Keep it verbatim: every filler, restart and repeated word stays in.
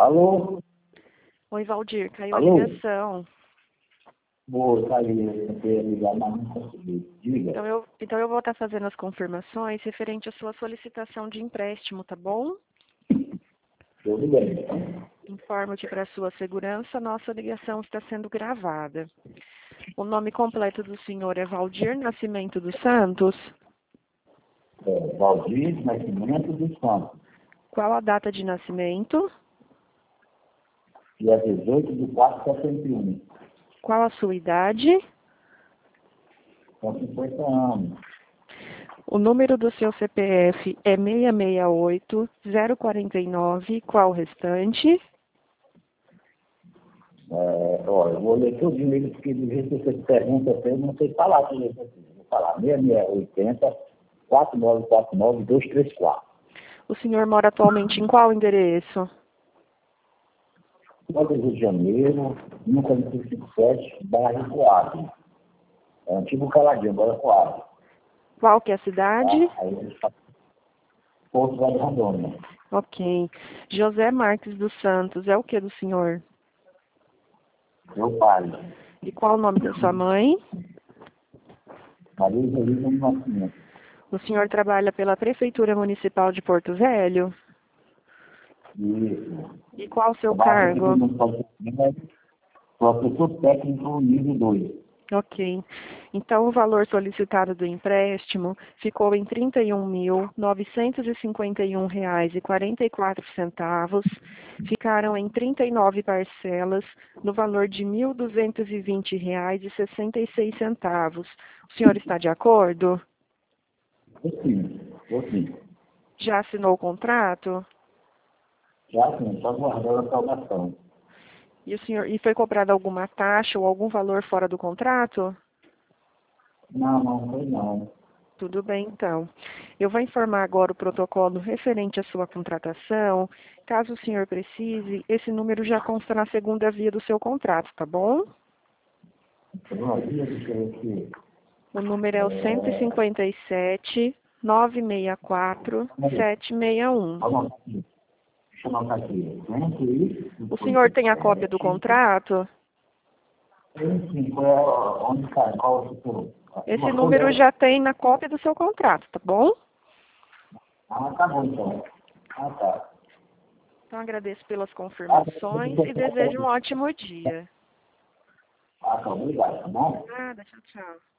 Alô? Oi, Valdir, caiu a Alô? ligação. Vou sair, eu queria ligar, mas não consegui. Diga. Então eu, então eu vou estar fazendo as confirmações referente à sua solicitação de empréstimo, tá bom? Tudo bem. Informo que para sua segurança, nossa ligação está sendo gravada. O nome completo do senhor é Valdir Nascimento dos Santos. É, Valdir Nascimento dos Santos, Qual a data de nascimento? dia dezoito de quatro de setenta e um, Qual a sua idade? com cinquenta anos. O número do seu C P F é seis seis oito, zero quatro nove. Qual o restante? É, ó, eu vou ler tudo ele, porque de vez que você pergunta, eu não sei falar tudo isso aqui. Vou falar seis seis oito zero, quatro nove quatro nove, dois três quatro. O senhor mora atualmente em qual endereço? Rio de Janeiro, um cinco cinco sete, bairro Coab. É antigo Caladinho, agora Coab. Qual que é a cidade? Tá? Aí a gente tá Porto Velho Rondônia. Ok. José Marques dos Santos é o que do senhor? Meu pai, E qual o nome da sua mãe? Maria Isolina do Nascimento. O senhor trabalha pela Prefeitura Municipal de Porto Velho? Isso. E qual o seu Trabalho aqui cargo? no Pode professor técnico nível dois. Ok. Então, o valor solicitado do empréstimo ficou em trinta e um mil, novecentos e cinquenta e um reais e quarenta e quatro centavos. Ficaram em trinta e nove parcelas, no valor de mil duzentos e vinte reais e sessenta e seis centavos. O senhor está de acordo? Eu sim, eu sim. Já assinou o contrato? Já sim, só guardando a salvação. E o senhor e foi cobrada alguma taxa ou algum valor fora do contrato? Não, não foi não. Tudo bem, então. Eu vou informar agora o protocolo referente à sua contratação. Caso o senhor precise, esse número já consta na segunda via do seu contrato, tá bom? Eu havia deixa eu ver aqui. O número é o cento e É, cinquenta e sete, novecentos e sessenta e quatro, setecentos e sessenta e um. vamos aqui. Deixa eu anotar aqui. cento e O senhor tem a cópia cinquenta e do sete, contrato? trinta e cinco, é onde está? Qual é o seu? Esse Uma número coisa. já tem na cópia do seu contrato, tá bom? Ah, tá bom então. Ah, tá. Então, agradeço pelas Ah, confirmações e desejo um ótimo dia. tá, obrigado, tá bom? Nada, tchau, tchau.